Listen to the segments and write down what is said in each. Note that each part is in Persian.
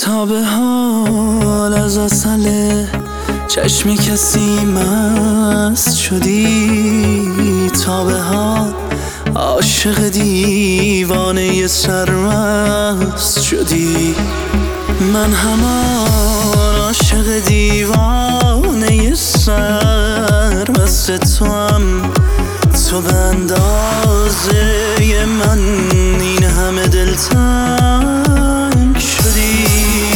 تا به حال از عسل چشم کسی مست شدی، تا به حال عاشق دیوانه سرمست شدی. من همان عاشق دیوانه سرمست توام، تو به اندازه من این همه دلتنگ شدی.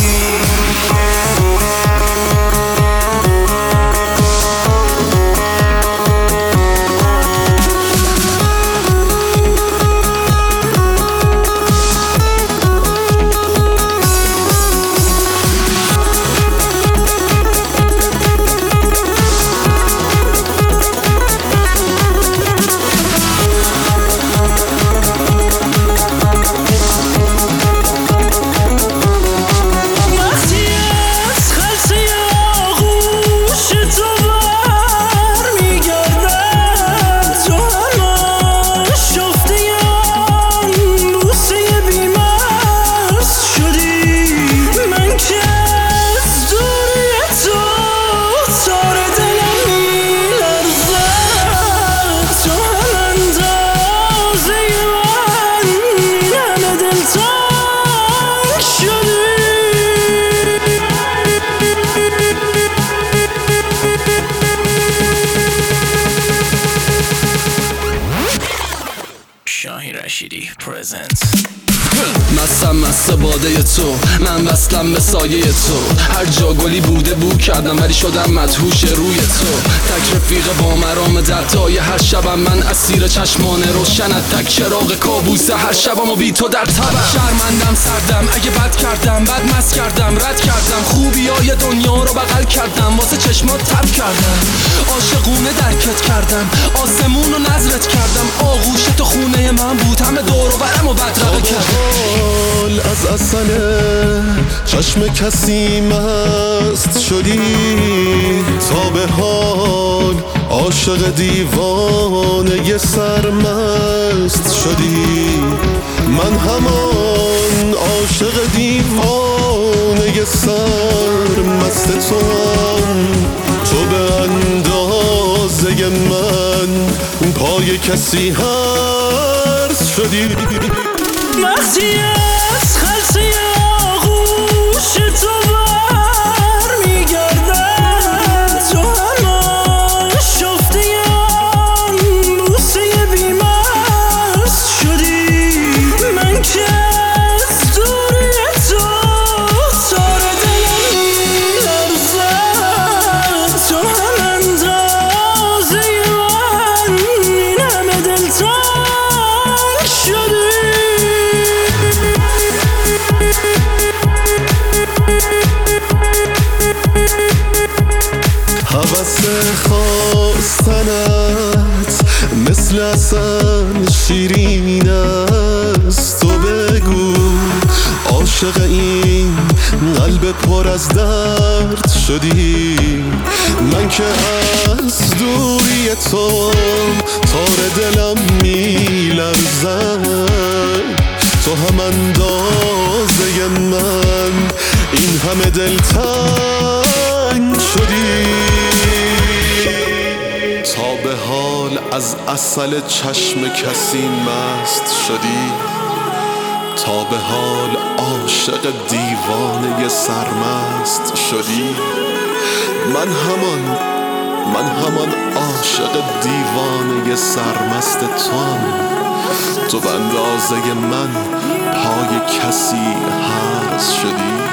شاهین رشیدی پرزنت. مست باده تو، من وصلم به سایه تو. هر جا گلی بوده بو کردم ولی شدم مدهوش روی تو. تک رفیق با مرام دردای هر شبم، من اسیر چشمان روشنت. تک چراغ کابوس هر شبم و بی تو در تبم. شرمندم سردم اگه بد کردم، بد مست کردم رد کردم. خوبیای دنیا رو بغل کردم، واسه چشمات تب کردم. عاشقونه درکت کردم، آسمون رو نظرت کردم. آغوش تو خونه من بود، همه دور و برم و بدرقه کردم. از عسل چشم کسی مست شدی، تا به حال عاشق دیوانه سرمست شدی. من همان عاشق دیوانه سرمست توام، تو به اندازه من پای کسی هرس شدی. وقتی از خلصه آغوش تو بر میگردم، تو همان شفتیم بوسه بیمست شدی. من که از دوری تو تار دلم میلرزد، تو هم اندازه من این همه دلتنگ شدی. هوس خواستنت مثل عسل شیرین است. تو بگو عاشق این قلب پر از درد شدی. من که از دوری تو تار دلم میلرزد، تو هم اندازه من این همه دلتنگ شدی. تا به حال از عسل چشم کسی مست شدی، تا به حال عاشق دیوانه سرمست شدی. من همان عاشق دیوانه سرمست توام، تو به اندازه من پای کسی هرس شدی.